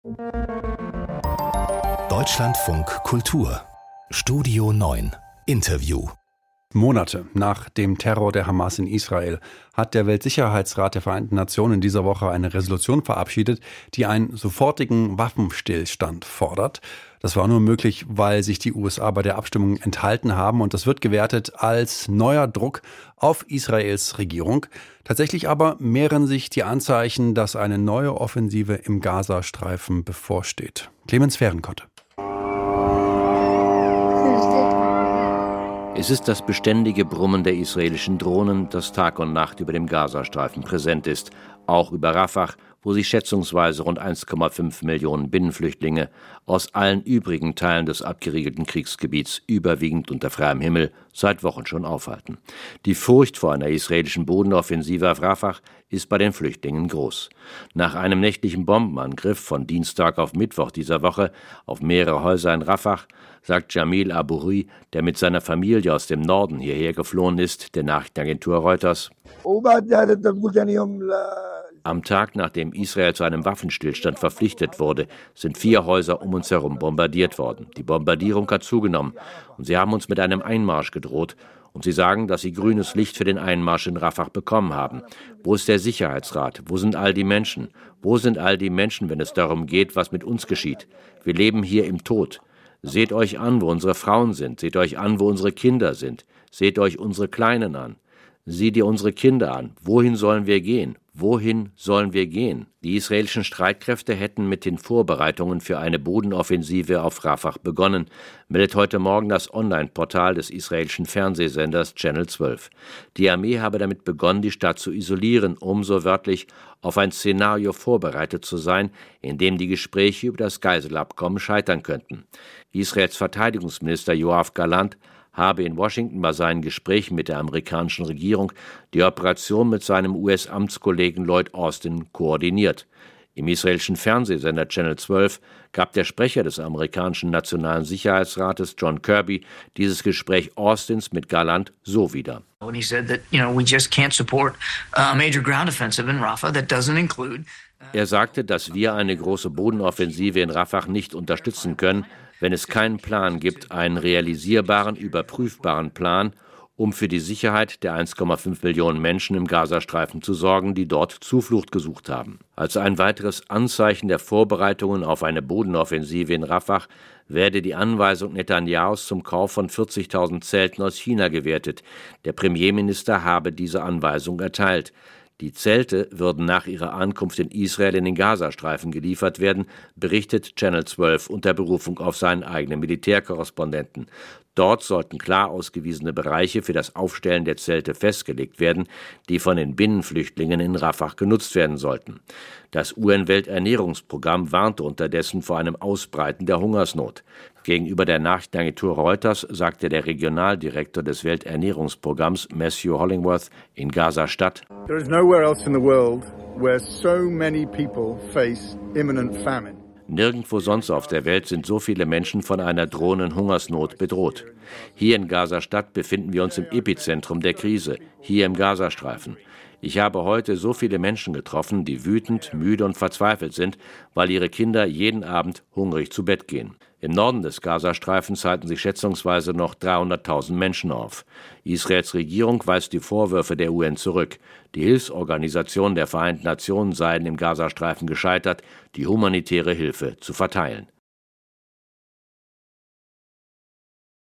Deutschlandfunk Kultur Studio 9 Interview. Monate nach dem Terror der Hamas in Israel hat der Weltsicherheitsrat der Vereinten Nationen in dieser Woche eine Resolution verabschiedet, die einen sofortigen Waffenstillstand fordert. Das war nur möglich, weil sich die USA bei der Abstimmung enthalten haben, und das wird gewertet als neuer Druck auf Israels Regierung. Tatsächlich aber mehren sich die Anzeichen, dass eine neue Offensive im Gazastreifen bevorsteht. Clemens Fehrenkotte. Es ist das beständige Brummen der israelischen Drohnen, das Tag und Nacht über dem Gazastreifen präsent ist, auch über Rafah, wo sich schätzungsweise rund 1,5 Millionen Binnenflüchtlinge aus allen übrigen Teilen des abgeriegelten Kriegsgebiets überwiegend unter freiem Himmel seit Wochen schon aufhalten. Die Furcht vor einer israelischen Bodenoffensive auf Rafah ist bei den Flüchtlingen groß. Nach einem nächtlichen Bombenangriff von Dienstag auf Mittwoch dieser Woche auf mehrere Häuser in Rafah sagt Jamil Abouri, der mit seiner Familie aus dem Norden hierher geflohen ist, der Nachrichtenagentur Reuters: Am Tag, nachdem Israel zu einem Waffenstillstand verpflichtet wurde, sind 4 Häuser um uns herum bombardiert worden. Die Bombardierung hat zugenommen und sie haben uns mit einem Einmarsch gedroht. Und sie sagen, dass sie grünes Licht für den Einmarsch in Rafah bekommen haben. Wo ist der Sicherheitsrat? Wo sind all die Menschen? Wo sind all die Menschen, wenn es darum geht, was mit uns geschieht? Wir leben hier im Tod. Seht euch an, wo unsere Frauen sind. Seht euch an, wo unsere Kinder sind. Seht euch unsere Kleinen an. Sieh dir unsere Kinder an. Wohin sollen wir gehen? Wohin sollen wir gehen? Die israelischen Streitkräfte hätten mit den Vorbereitungen für eine Bodenoffensive auf Rafah begonnen, meldet heute Morgen das Online-Portal des israelischen Fernsehsenders Channel 12. Die Armee habe damit begonnen, die Stadt zu isolieren, um, so wörtlich, auf ein Szenario vorbereitet zu sein, in dem die Gespräche über das Geiselabkommen scheitern könnten. Israels Verteidigungsminister Yoav Gallant habe in Washington bei seinen Gesprächen mit der amerikanischen Regierung die Operation mit seinem US-Amtskollegen Lloyd Austin koordiniert. Im israelischen Fernsehsender Channel 12 gab der Sprecher des amerikanischen Nationalen Sicherheitsrates John Kirby dieses Gespräch Austins mit Gallant so wieder. Er sagte, dass wir eine große Bodenoffensive in Rafah nicht unterstützen können, wenn es keinen Plan gibt, einen realisierbaren, überprüfbaren Plan, um für die Sicherheit der 1,5 Millionen Menschen im Gazastreifen zu sorgen, die dort Zuflucht gesucht haben. Als ein weiteres Anzeichen der Vorbereitungen auf eine Bodenoffensive in Rafah werde die Anweisung Netanyahus zum Kauf von 40.000 Zelten aus China gewertet. Der Premierminister habe diese Anweisung erteilt. Die Zelte würden nach ihrer Ankunft in Israel in den Gazastreifen geliefert werden, berichtet Channel 12 unter Berufung auf seinen eigenen Militärkorrespondenten. Dort sollten klar ausgewiesene Bereiche für das Aufstellen der Zelte festgelegt werden, die von den Binnenflüchtlingen in Rafah genutzt werden sollten. Das UN-Welternährungsprogramm warnte unterdessen vor einem Ausbreiten der Hungersnot. Gegenüber der Nachrichtenagentur Reuters sagte der Regionaldirektor des Welternährungsprogramms Matthew Hollingworth in Gaza-Stadt: There is nowhere else in the world where so many people face imminent famine. Nirgendwo sonst auf der Welt sind so viele Menschen von einer drohenden Hungersnot bedroht. Hier in Gaza-Stadt befinden wir uns im Epizentrum der Krise, hier im Gazastreifen. Ich habe heute so viele Menschen getroffen, die wütend, müde und verzweifelt sind, weil ihre Kinder jeden Abend hungrig zu Bett gehen. Im Norden des Gazastreifens halten sich schätzungsweise noch 300.000 Menschen auf. Israels Regierung weist die Vorwürfe der UN zurück. Die Hilfsorganisationen der Vereinten Nationen seien im Gazastreifen gescheitert, die humanitäre Hilfe zu verteilen.